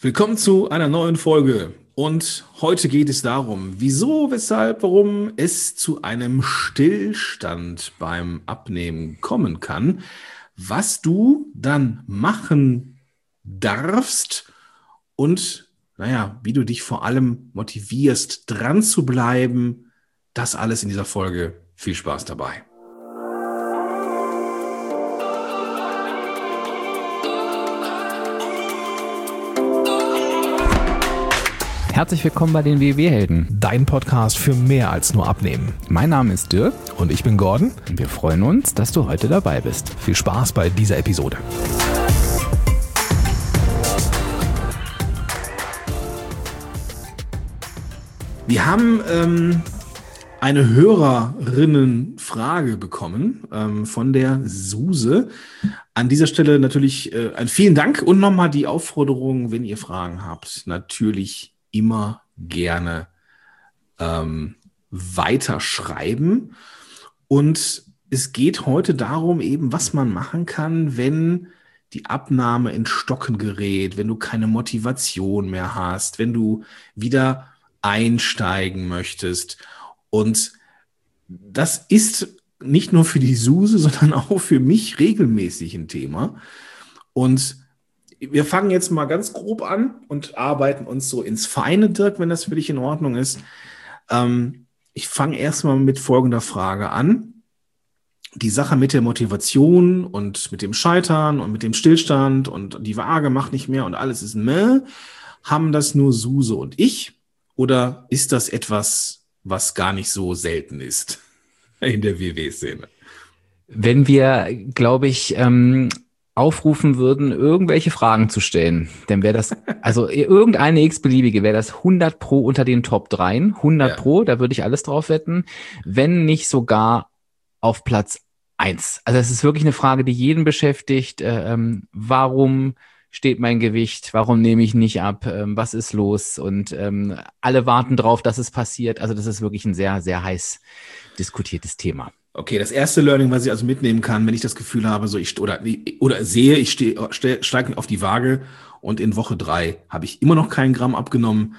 Willkommen zu einer neuen Folge und heute geht es darum, wieso, weshalb, warum es zu einem Stillstand beim Abnehmen kommen kann, was du dann machen darfst und wie du dich vor allem motivierst, dran zu bleiben. Das alles in dieser Folge. Viel Spaß dabei. Herzlich willkommen bei den WW-Helden. Dein Podcast für mehr als nur Abnehmen. Mein Name ist Dirk. Und ich bin Gordon. Und wir freuen uns, dass du heute dabei bist. Viel Spaß bei dieser Episode. Wir haben eine Hörerinnenfrage bekommen von der Suse. An dieser Stelle natürlich ein vielen Dank und nochmal die Aufforderung, wenn ihr Fragen habt, natürlich immer gerne weiterschreiben. Und es geht heute darum, eben, was man machen kann, wenn die Abnahme in Stocken gerät, wenn du keine Motivation mehr hast, wenn du wieder einsteigen möchtest. Und das ist nicht nur für die Suse, sondern auch für mich regelmäßig ein Thema. Und wir fangen jetzt mal ganz grob an und arbeiten uns so ins Feine, Dirk, wenn das für dich in Ordnung ist. Ich fange erstmal mit folgender Frage an. Die Sache mit der Motivation und mit dem Scheitern und mit dem Stillstand und die Waage macht nicht mehr und alles ist meh. Haben das nur Suse und ich? Oder ist das etwas, was gar nicht so selten ist in der WW-Szene? Wenn wir, glaube ich, aufrufen würden, irgendwelche Fragen zu stellen, dann wäre das, also irgendeine x-beliebige, wäre das 100 Pro unter den Top 3, 100 Pro, da würde ich alles drauf wetten, wenn nicht sogar auf Platz 1. Also es ist wirklich eine Frage, die jeden beschäftigt. Warum steht mein Gewicht? Warum nehme ich nicht ab? Was ist los? Und alle warten drauf, dass es passiert. Also das ist wirklich ein sehr, sehr heiß diskutiertes Thema. Okay, das erste Learning, was ich also mitnehmen kann, wenn ich das Gefühl habe, so ich sehe, ich steige auf die Waage und in Woche 3 habe ich immer noch keinen Gramm abgenommen,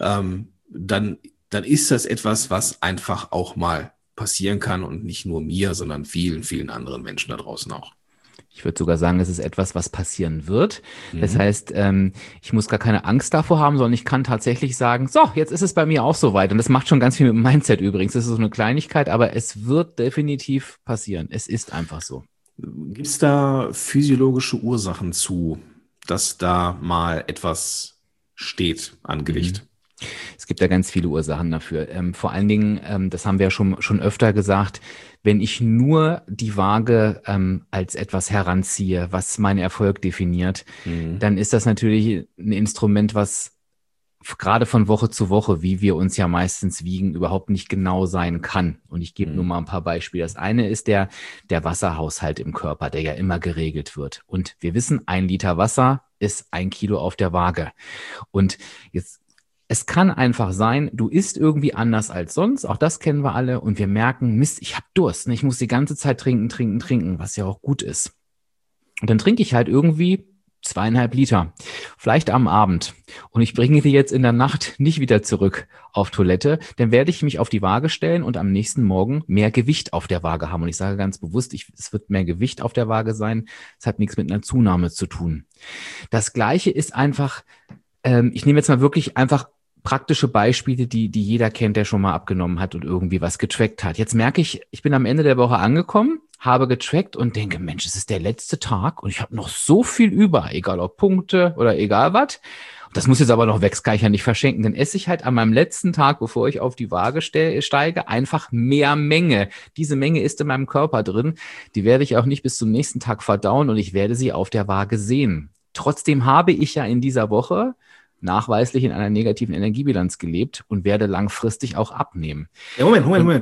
dann ist das etwas, was einfach auch mal passieren kann und nicht nur mir, sondern vielen, vielen anderen Menschen da draußen auch. Ich würde sogar sagen, es ist etwas, was passieren wird. Das heißt, ich muss gar keine Angst davor haben, sondern ich kann tatsächlich sagen, so, jetzt ist es bei mir auch soweit. Und das macht schon ganz viel mit dem Mindset übrigens. Das ist so eine Kleinigkeit, aber es wird definitiv passieren. Es ist einfach so. Gibt es da physiologische Ursachen zu, dass da mal etwas steht an Gewicht? Es gibt da ganz viele Ursachen dafür. Vor allen Dingen, das haben wir ja schon öfter gesagt, wenn ich nur die Waage als etwas heranziehe, was meinen Erfolg definiert, dann ist das natürlich ein Instrument, was gerade von Woche zu Woche, wie wir uns ja meistens wiegen, überhaupt nicht genau sein kann. Und ich gebe nur mal ein paar Beispiele. Das eine ist der Wasserhaushalt im Körper, der ja immer geregelt wird. Und wir wissen, 1 Liter Wasser ist 1 Kilo auf der Waage. Und jetzt es kann einfach sein, du isst irgendwie anders als sonst, auch das kennen wir alle, und wir merken, Mist, ich habe Durst, ich muss die ganze Zeit trinken, was ja auch gut ist. Und dann trinke ich halt irgendwie 2,5 Liter, vielleicht am Abend. Und ich bringe die jetzt in der Nacht nicht wieder zurück auf Toilette, dann werde ich mich auf die Waage stellen und am nächsten Morgen mehr Gewicht auf der Waage haben. Und ich sage ganz bewusst, es wird mehr Gewicht auf der Waage sein, es hat nichts mit einer Zunahme zu tun. Das Gleiche ist einfach, ich nehme jetzt mal wirklich einfach praktische Beispiele, die jeder kennt, der schon mal abgenommen hat und irgendwie was getrackt hat. Jetzt merke ich, ich bin am Ende der Woche angekommen, habe getrackt und denke, Mensch, es ist der letzte Tag und ich habe noch so viel über, egal ob Punkte oder egal was. Das muss jetzt aber noch weg, das kann ich ja nicht verschenken. Dann esse ich halt an meinem letzten Tag, bevor ich auf die Waage steige, einfach mehr Menge. Diese Menge ist in meinem Körper drin. Die werde ich auch nicht bis zum nächsten Tag verdauen und ich werde sie auf der Waage sehen. Trotzdem habe ich ja in dieser Woche nachweislich in einer negativen Energiebilanz gelebt und werde langfristig auch abnehmen. Ja, Moment.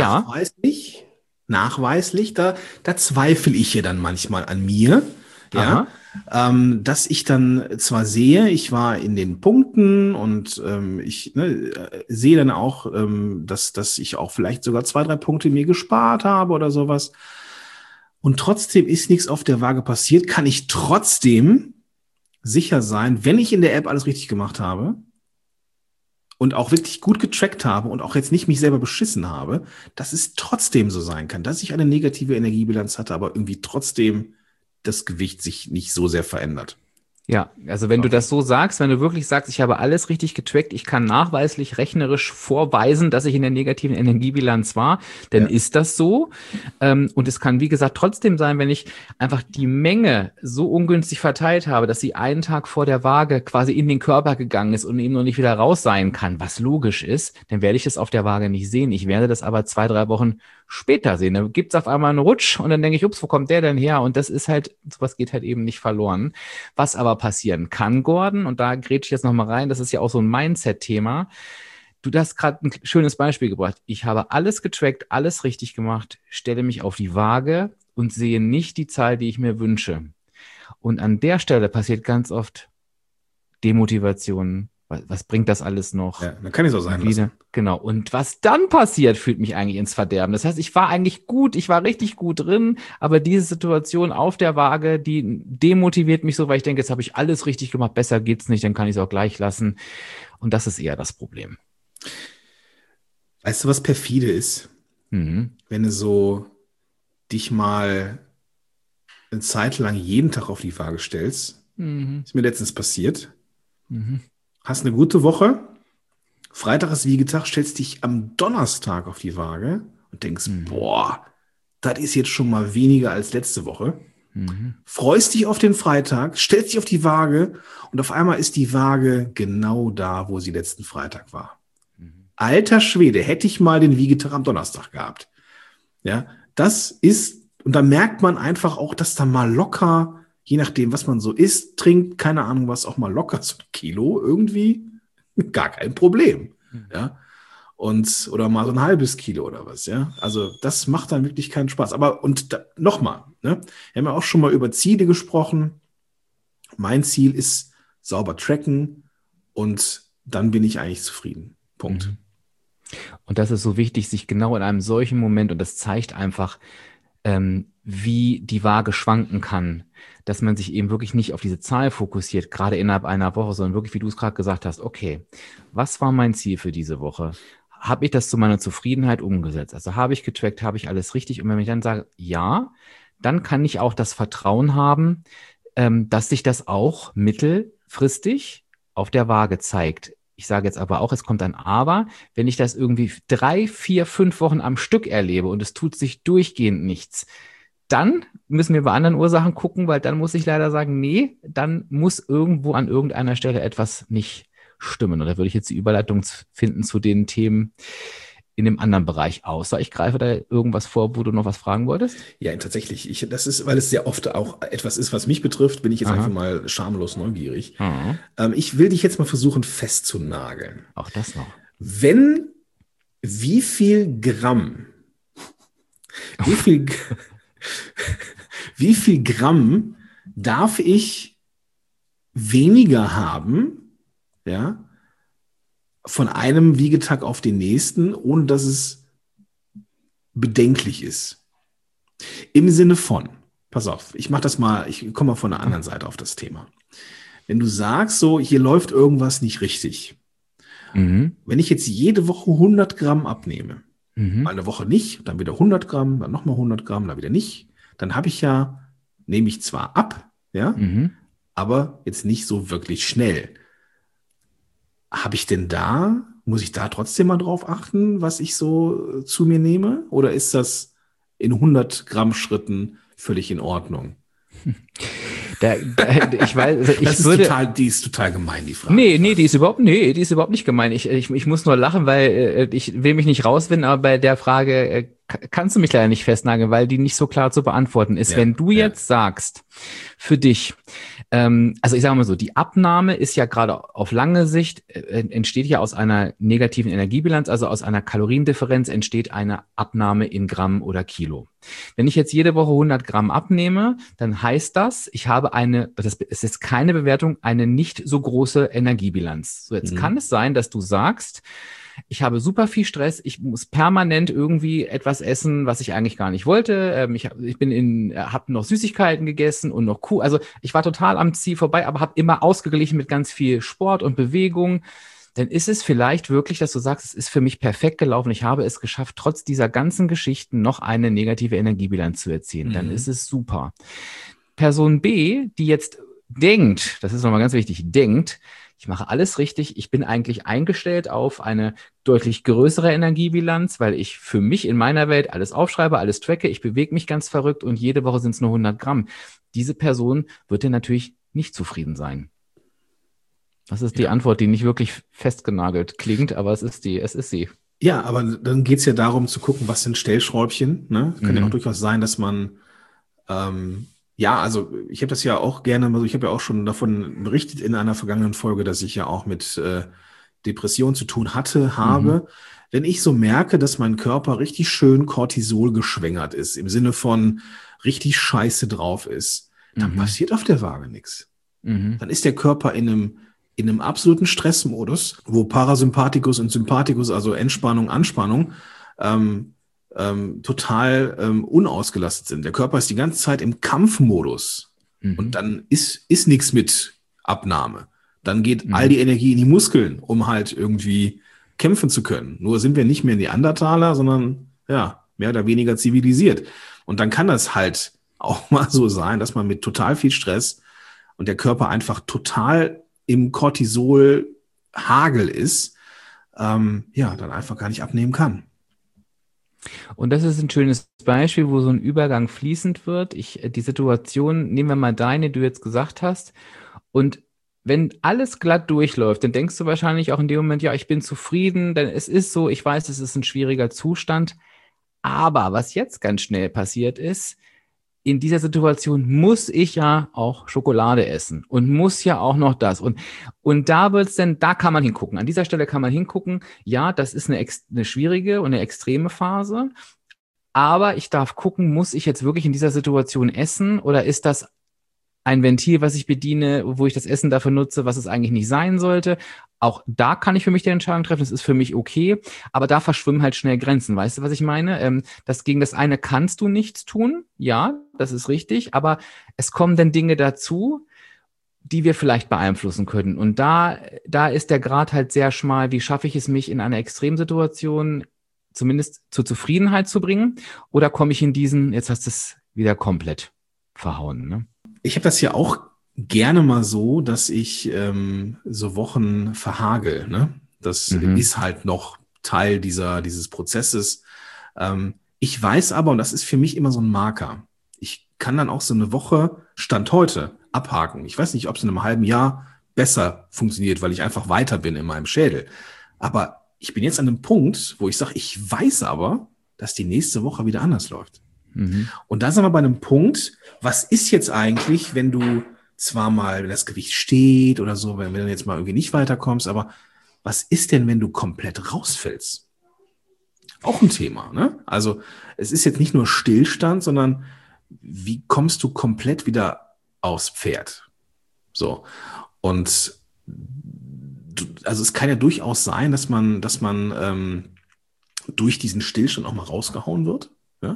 Nachweislich, da zweifle ich ja dann manchmal an mir, dass ich dann zwar sehe, ich war in den Punkten und ich sehe dann auch, dass ich auch vielleicht sogar 2, 3 Punkte mir gespart habe oder sowas. Und trotzdem ist nichts auf der Waage passiert, kann ich trotzdem sicher sein, wenn ich in der App alles richtig gemacht habe und auch wirklich gut getrackt habe und auch jetzt nicht mich selber beschissen habe, dass es trotzdem so sein kann, dass ich eine negative Energiebilanz hatte, aber irgendwie trotzdem das Gewicht sich nicht so sehr verändert. Ja, also wenn du das so sagst, wenn du wirklich sagst, ich habe alles richtig getrackt, ich kann nachweislich rechnerisch vorweisen, dass ich in der negativen Energiebilanz war, dann ist das so. Und es kann, wie gesagt, trotzdem sein, wenn ich einfach die Menge so ungünstig verteilt habe, dass sie einen Tag vor der Waage quasi in den Körper gegangen ist und eben noch nicht wieder raus sein kann, was logisch ist, dann werde ich es auf der Waage nicht sehen. Ich werde das aber 2-3 Wochen später sehen. Dann gibt es auf einmal einen Rutsch und dann denke ich, ups, wo kommt der denn her? Und das ist halt, sowas geht halt eben nicht verloren. Was aber passieren kann, Gordon, und da grätsche ich jetzt nochmal rein, das ist ja auch so ein Mindset-Thema. Du hast gerade ein schönes Beispiel gebracht. Ich habe alles getrackt, alles richtig gemacht, stelle mich auf die Waage und sehe nicht die Zahl, die ich mir wünsche. Und an der Stelle passiert ganz oft Demotivation. Was bringt das alles noch? Ja, dann kann ich es auch sein lassen. Genau. Und was dann passiert, führt mich eigentlich ins Verderben. Das heißt, ich war eigentlich gut, ich war richtig gut drin, aber diese Situation auf der Waage, die demotiviert mich so, weil ich denke, jetzt habe ich alles richtig gemacht, besser geht's nicht, dann kann ich es auch gleich lassen. Und das ist eher das Problem. Weißt du, was perfide ist? Wenn du so dich mal eine Zeit lang jeden Tag auf die Waage stellst, ist mir letztens passiert. Hast eine gute Woche, Freitag ist Wiegetag, stellst dich am Donnerstag auf die Waage und denkst, boah, das ist jetzt schon mal weniger als letzte Woche. Freust dich auf den Freitag, stellst dich auf die Waage und auf einmal ist die Waage genau da, wo sie letzten Freitag war. Alter Schwede, hätte ich mal den Wiegetag am Donnerstag gehabt. Ja, das ist, und da merkt man einfach auch, dass da mal locker, je nachdem, was man so isst, trinkt, keine Ahnung was, auch mal locker so ein Kilo irgendwie, gar kein Problem. Ja. Oder mal so ein halbes Kilo oder was, ja. Also das macht dann wirklich keinen Spaß. Aber nochmal, ne? Wir haben ja auch schon mal über Ziele gesprochen. Mein Ziel ist sauber tracken und dann bin ich eigentlich zufrieden. Punkt. Und das ist so wichtig, sich genau in einem solchen Moment, und das zeigt einfach, wie die Waage schwanken kann, dass man sich eben wirklich nicht auf diese Zahl fokussiert, gerade innerhalb einer Woche, sondern wirklich, wie du es gerade gesagt hast, okay, was war mein Ziel für diese Woche? Habe ich das zu meiner Zufriedenheit umgesetzt? Also habe ich getrackt, habe ich alles richtig? Und wenn ich dann sage, ja, dann kann ich auch das Vertrauen haben, dass sich das auch mittelfristig auf der Waage zeigt. Ich sage jetzt aber auch, es kommt ein Aber, wenn ich das irgendwie 3, 4, 5 Wochen am Stück erlebe und es tut sich durchgehend nichts, dann müssen wir bei anderen Ursachen gucken, weil dann muss ich leider sagen, nee, dann muss irgendwo an irgendeiner Stelle etwas nicht stimmen. Und da würde ich jetzt die Überleitung finden zu den Themen in dem anderen Bereich, außer ich greife da irgendwas vor, wo du noch was fragen wolltest? Ja, tatsächlich. Das ist, weil es sehr oft auch etwas ist, was mich betrifft, bin ich jetzt einfach mal schamlos neugierig. Ich will dich jetzt mal versuchen festzunageln. Auch das noch. Wie viel Gramm darf ich weniger haben, ja, von einem Wiegetag auf den nächsten, ohne dass es bedenklich ist? Im Sinne von, pass auf, ich komme mal von der anderen Seite auf das Thema. Wenn du sagst, so, hier läuft irgendwas nicht richtig. Wenn ich jetzt jede Woche 100 Gramm abnehme, mal eine Woche nicht, dann wieder 100 Gramm, dann nochmal 100 Gramm, dann wieder nicht, dann nehme ich zwar ab, ja, aber jetzt nicht so wirklich schnell. Muss ich da trotzdem mal drauf achten, was ich so zu mir nehme? Oder ist das in 100 Gramm Schritten völlig in Ordnung? Ich weiß, die ist total gemein, die Frage. Nee, die ist überhaupt nicht gemein. Ich muss nur lachen, weil ich will mich nicht rauswinden, aber bei der Frage kannst du mich leider nicht festnageln, weil die nicht so klar zu beantworten ist. Wenn du jetzt sagst, für dich, also ich sage mal so, die Abnahme ist ja gerade auf lange Sicht, entsteht ja aus einer negativen Energiebilanz, also aus einer Kaloriendifferenz entsteht eine Abnahme in Gramm oder Kilo. Wenn ich jetzt jede Woche 100 Gramm abnehme, dann heißt das, ich habe es ist keine Bewertung, eine nicht so große Energiebilanz. So, jetzt kann es sein, dass du sagst, ich habe super viel Stress, ich muss permanent irgendwie etwas essen, was ich eigentlich gar nicht wollte. Ich habe noch Süßigkeiten gegessen und noch Kuh. Also ich war total am Ziel vorbei, aber habe immer ausgeglichen mit ganz viel Sport und Bewegung. Dann ist es vielleicht wirklich, dass du sagst, es ist für mich perfekt gelaufen. Ich habe es geschafft, trotz dieser ganzen Geschichten noch eine negative Energiebilanz zu erzielen. Dann ist es super. Person B, die jetzt denkt, das ist nochmal ganz wichtig, denkt, ich mache alles richtig, ich bin eigentlich eingestellt auf eine deutlich größere Energiebilanz, weil ich für mich in meiner Welt alles aufschreibe, alles tracke, ich bewege mich ganz verrückt und jede Woche sind es nur 100 Gramm. Diese Person wird dann natürlich nicht zufrieden sein. Das ist die Antwort, die nicht wirklich festgenagelt klingt, aber es ist sie. Ja, aber dann geht es ja darum zu gucken, was sind Stellschräubchen. Ne? Kann ja auch durchaus sein, dass man, also ich habe das ja auch gerne, also ich habe ja auch schon davon berichtet in einer vergangenen Folge, dass ich ja auch mit Depression zu tun habe. Wenn ich so merke, dass mein Körper richtig schön Cortisol geschwängert ist, im Sinne von richtig scheiße drauf ist, dann passiert auf der Waage nichts. Dann ist der Körper in einem absoluten Stressmodus, wo Parasympathikus und Sympathikus, also Entspannung, Anspannung, total unausgelastet sind. Der Körper ist die ganze Zeit im Kampfmodus und dann ist nichts mit Abnahme. Dann geht all die Energie in die Muskeln, um halt irgendwie kämpfen zu können. Nur sind wir nicht mehr Neandertaler, sondern mehr oder weniger zivilisiert. Und dann kann das halt auch mal so sein, dass man mit total viel Stress und der Körper einfach total im Cortisol-Hagel ist, dann einfach gar nicht abnehmen kann. Und das ist ein schönes Beispiel, wo so ein Übergang fließend wird. Die Situation, nehmen wir mal deine, die du jetzt gesagt hast. Und wenn alles glatt durchläuft, dann denkst du wahrscheinlich auch in dem Moment, ja, ich bin zufrieden, denn es ist so, ich weiß, es ist ein schwieriger Zustand. Aber was jetzt ganz schnell passiert ist, in dieser Situation muss ich ja auch Schokolade essen und muss ja auch noch das. Und da wird's denn, da kann man hingucken. An dieser Stelle kann man hingucken. Ja, das ist eine schwierige und eine extreme Phase. Aber ich darf gucken, muss ich jetzt wirklich in dieser Situation essen oder ist das ein Ventil, was ich bediene, wo ich das Essen dafür nutze, was es eigentlich nicht sein sollte? Auch da kann ich für mich die Entscheidung treffen, das ist für mich okay, aber da verschwimmen halt schnell Grenzen. Weißt du, was ich meine? Gegen das eine kannst du nichts tun, ja, das ist richtig, aber es kommen dann Dinge dazu, die wir vielleicht beeinflussen können. Und da ist der Grad halt sehr schmal, wie schaffe ich es, mich in einer Extremsituation zumindest zur Zufriedenheit zu bringen, oder komme ich in diesen, jetzt hast du es wieder komplett verhauen, ne? Ich habe das ja auch gerne mal so, dass ich so Wochen verhagel. Ne? Das ist halt noch Teil dieses Prozesses. Ich weiß aber, und das ist für mich immer so ein Marker, ich kann dann auch so eine Woche Stand heute abhaken. Ich weiß nicht, ob es in einem halben Jahr besser funktioniert, weil ich einfach weiter bin in meinem Schädel. Aber ich bin jetzt an einem Punkt, wo ich sage, ich weiß aber, dass die nächste Woche wieder anders läuft. Und da sind wir bei einem Punkt, was ist jetzt eigentlich, wenn du zwar mal, wenn das Gewicht steht oder so, wenn du jetzt mal irgendwie nicht weiterkommst, aber was ist denn, wenn du komplett rausfällst? Auch ein Thema, ne? Also es ist jetzt nicht nur Stillstand, sondern wie kommst du komplett wieder aufs Pferd? So. Und also es kann ja durchaus sein, dass man durch diesen Stillstand auch mal rausgehauen wird. Ja?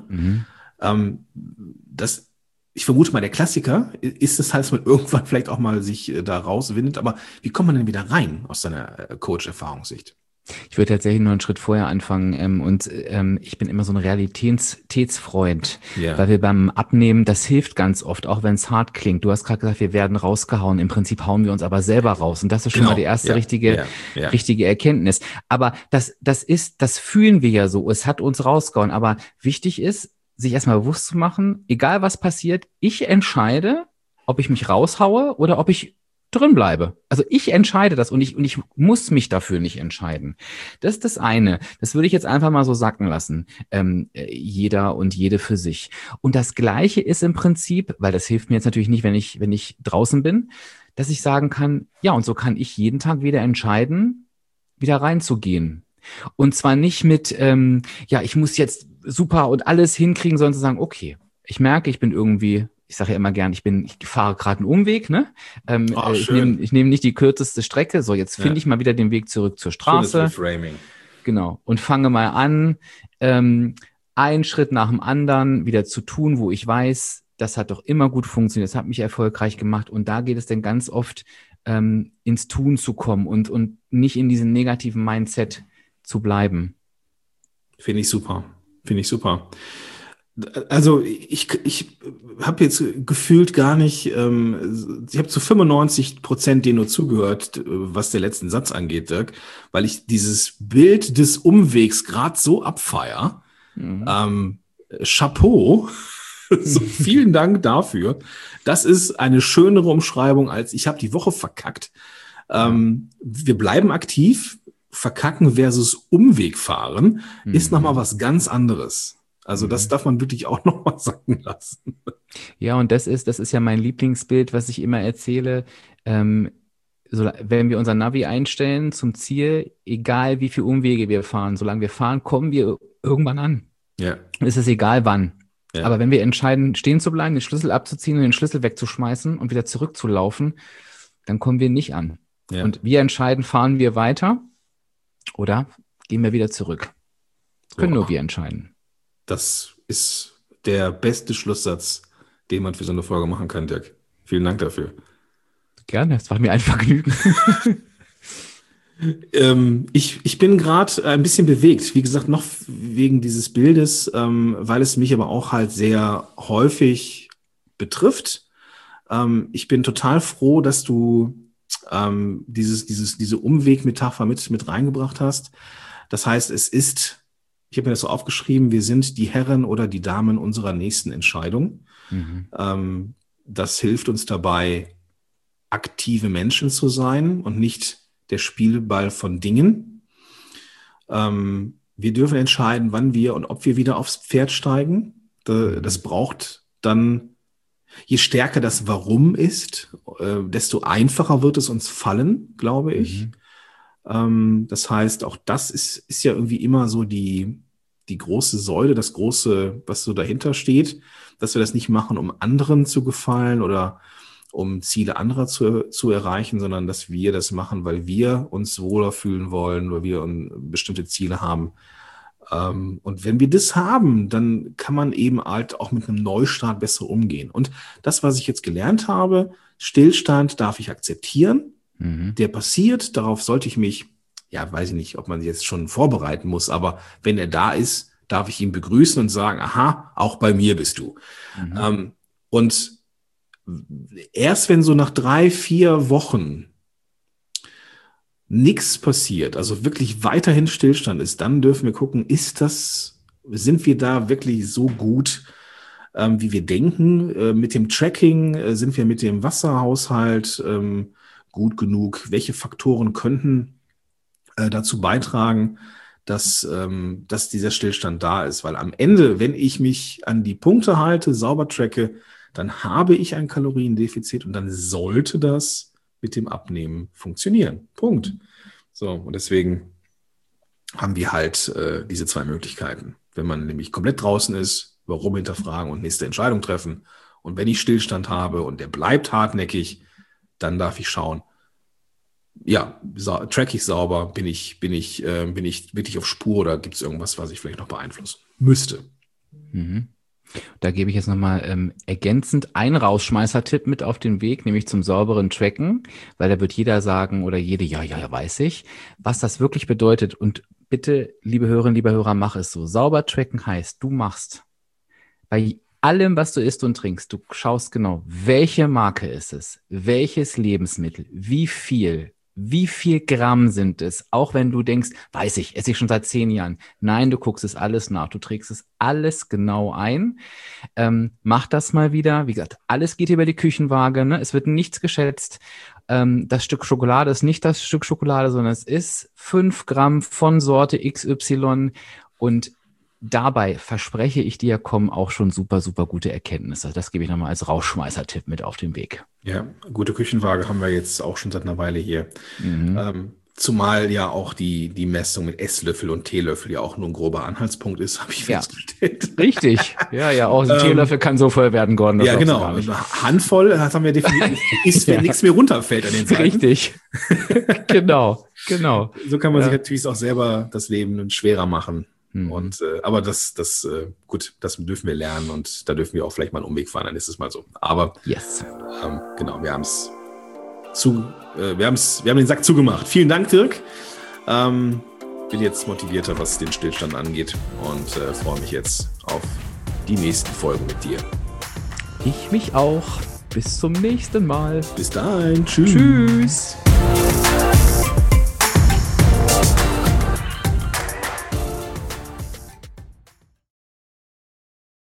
Ich vermute mal, der Klassiker ist es halt, dass man irgendwann vielleicht auch mal sich da rauswindet. Aber wie kommt man denn wieder rein aus seiner Coach-Erfahrungssicht? Ich würde tatsächlich nur einen Schritt vorher anfangen ich bin immer so ein Realitätsfreund, weil wir beim Abnehmen, das hilft ganz oft, auch wenn es hart klingt. Du hast gerade gesagt, wir werden rausgehauen. Im Prinzip hauen wir uns aber selber raus. Und das ist schon mal die erste richtige Erkenntnis. Aber das fühlen wir ja so. Es hat uns rausgehauen. Aber wichtig ist, sich erstmal bewusst zu machen, egal was passiert, ich entscheide, ob ich mich raushaue oder ob ich drin bleibe. Also ich entscheide das und ich muss mich dafür nicht entscheiden. Das ist das eine. Das würde ich jetzt einfach mal so sacken lassen. Jeder und jede für sich. Und das Gleiche ist im Prinzip, weil das hilft mir jetzt natürlich nicht, wenn ich draußen bin, dass ich sagen kann, ja, und so kann ich jeden Tag wieder entscheiden, wieder reinzugehen. Und zwar nicht mit, ich muss jetzt super und alles hinkriegen, sondern zu sagen, okay, ich merke, ich bin irgendwie, ich sage ja immer gern, ich fahre gerade einen Umweg, ne? Ich nehme nicht die kürzeste Strecke, so jetzt finde ich mal wieder den Weg zurück zur Straße. Schönes Reframing. Genau, und fange mal an, einen Schritt nach dem anderen wieder zu tun, wo ich weiß, das hat doch immer gut funktioniert, das hat mich erfolgreich gemacht und da geht es dann ganz oft ins Tun zu kommen und nicht in diesem negativen Mindset zu bleiben. Finde ich super. Also ich habe jetzt gefühlt gar nicht, ich habe zu 95% dir nur zugehört, was der letzten Satz angeht, Dirk, weil ich dieses Bild des Umwegs gerade so abfeier. Chapeau, so vielen Dank dafür. Das ist eine schönere Umschreibung als ich habe die Woche verkackt. Wir bleiben aktiv. Verkacken versus Umweg fahren ist nochmal was ganz anderes. Also das darf man wirklich auch nochmal sacken lassen. Ja, und das ist ja mein Lieblingsbild, was ich immer erzähle. Wenn wir unser Navi einstellen zum Ziel, egal wie viele Umwege wir fahren, solange wir fahren, kommen wir irgendwann an. Ja. Es ist egal wann. Ja. Aber wenn wir entscheiden, stehen zu bleiben, den Schlüssel abzuziehen und den Schlüssel wegzuschmeißen und wieder zurückzulaufen, dann kommen wir nicht an. Ja. Und wir entscheiden, fahren wir weiter oder gehen wir wieder zurück. Das können nur wir entscheiden. Das ist der beste Schlusssatz, den man für so eine Folge machen kann, Dirk. Vielen Dank dafür. Gerne, es war mir ein Vergnügen. Ich bin gerade ein bisschen bewegt, wie gesagt, noch wegen dieses Bildes, weil es mich aber auch halt sehr häufig betrifft. Ich bin total froh, dass du diese Umwegmetapher mit reingebracht hast. Das heißt, ich habe mir das so aufgeschrieben, wir sind die Herren oder die Damen unserer nächsten Entscheidung. Das hilft uns dabei, aktive Menschen zu sein und nicht der Spielball von Dingen. Wir dürfen entscheiden, wann wir und ob wir wieder aufs Pferd steigen. Das braucht dann, je stärker das Warum ist, desto einfacher wird es uns fallen, glaube ich. Das heißt, auch das ist ja irgendwie immer so die große Säule, das große, was so dahinter steht, dass wir das nicht machen, um anderen zu gefallen oder um Ziele anderer zu erreichen, sondern dass wir das machen, weil wir uns wohler fühlen wollen, weil wir bestimmte Ziele haben. Und wenn wir das haben, dann kann man eben halt auch mit einem Neustart besser umgehen. Und das, was ich jetzt gelernt habe, Stillstand darf ich akzeptieren. Der passiert, darauf sollte ich mich, ja, weiß ich nicht, ob man jetzt schon vorbereiten muss, aber wenn er da ist, darf ich ihn begrüßen und sagen, aha, auch bei mir bist du. Und erst wenn so nach 3-4 Wochen nichts passiert, also wirklich weiterhin Stillstand ist, dann dürfen wir gucken, sind wir da wirklich so gut, wie wir denken? Mit dem Tracking sind wir mit dem Wasserhaushalt gut genug? Welche Faktoren könnten dazu beitragen, dass dieser Stillstand da ist? Weil am Ende, wenn ich mich an die Punkte halte, sauber tracke, dann habe ich ein Kaloriendefizit und dann sollte das mit dem Abnehmen funktionieren. Punkt. So, und deswegen haben wir halt diese 2 Möglichkeiten. Wenn man nämlich komplett draußen ist, warum hinterfragen und nächste Entscheidung treffen. Und wenn ich Stillstand habe und der bleibt hartnäckig, dann darf ich schauen, ja, track ich sauber, bin ich wirklich auf Spur oder gibt es irgendwas, was ich vielleicht noch beeinflussen müsste? Da gebe ich jetzt nochmal ergänzend einen Rausschmeißer-Tipp mit auf den Weg, nämlich zum sauberen Tracken, weil da wird jeder sagen oder jede, ja, weiß ich, was das wirklich bedeutet. Und bitte, liebe Hörerinnen, lieber Hörer, mach es so. Sauber tracken heißt, du machst bei allem, was du isst und trinkst, du schaust genau, welche Marke ist es, welches Lebensmittel, wie viel Gramm sind es, auch wenn du denkst, weiß ich, esse ich schon seit 10 Jahren. Nein, du guckst es alles nach, du trägst es alles genau ein. Mach das mal wieder. Wie gesagt, alles geht über die Küchenwaage, ne? Es wird nichts geschätzt. Das Stück Schokolade ist nicht das Stück Schokolade, sondern es ist 5 Gramm von Sorte XY und dabei verspreche ich dir, kommen auch schon super, super gute Erkenntnisse. Das gebe ich nochmal als Rausschmeißer-Tipp mit auf den Weg. Ja, gute Küchenwaage haben wir jetzt auch schon seit einer Weile hier. Zumal ja auch die Messung mit Esslöffel und Teelöffel ja auch nur ein grober Anhaltspunkt ist, habe ich festgestellt. Richtig. Ja, auch ein Teelöffel kann so voll werden, Gordon. Ja, genau. Eine Handvoll, das haben wir definiert, ist, wenn nichts mehr runterfällt an den Seiten. Richtig. Genau. So kann man sich natürlich auch selber das Leben schwerer machen. Und, aber das dürfen wir lernen und da dürfen wir auch vielleicht mal einen Umweg fahren, dann ist es mal so. Aber genau, wir haben den Sack zugemacht. Vielen Dank, Dirk. Bin jetzt motivierter, was den Stillstand angeht und freue mich jetzt auf die nächsten Folgen mit dir. Ich mich auch. Bis zum nächsten Mal. Bis dahin. Tschüss. Tschüss.